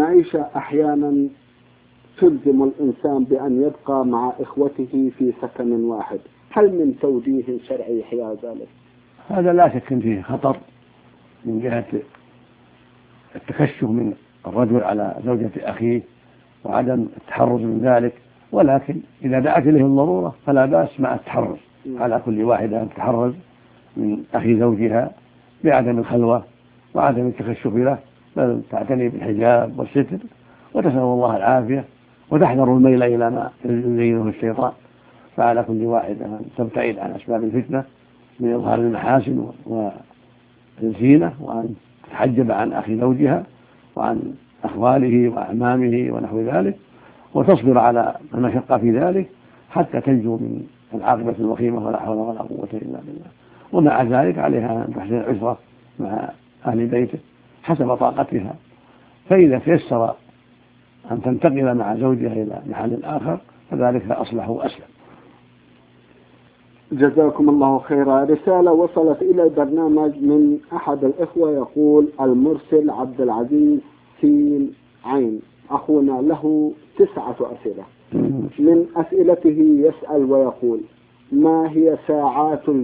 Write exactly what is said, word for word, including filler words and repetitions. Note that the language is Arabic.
المعيشة أحيانا تلزم الإنسان بأن يبقى مع إخوته في سكن واحد، هل من توجيه شرعي يحيى ذلك؟ هذا لا شك فيه خطر من جهة التكشف من الرجل على زوجة أخيه وعدم التحرز من ذلك، ولكن إذا دعت إليه الضرورة فلا بأس مع التحرز على كل واحدة أن تتحرز من أخي زوجها بعدم الخلوة وعدم التكشف له، بل تعتني بالحجاب والستر وتسأل الله العافية وتحذر الميل إلى ما يزينه الشيطان. فعلى كل واحدة أن تبتعد عن أسباب الفتنة من إظهار المحاسن والزينة، وأن تتحجب عن أخي زوجها وعن أخواله وأعمامه ونحو ذلك، وتصبر على المشقة في ذلك حتى تنجو من العاقبة الوخيمة، ولا حول ولا قوة إلا بالله. ومع ذلك عليها أن تحسن العشرة مع أهل بيته حسب طاقتها، فإذا تيسر أن تنتقل مع زوجها إلى محل آخر فذلك أصلح وأسلم. جزاكم الله خيرا. رسالة وصلت إلى البرنامج من أحد الإخوة يقول: المرسل عبد العزيز سين عين، أخونا له تسعة أسئلة. من أسئلته يسأل ويقول: ما هي ساعات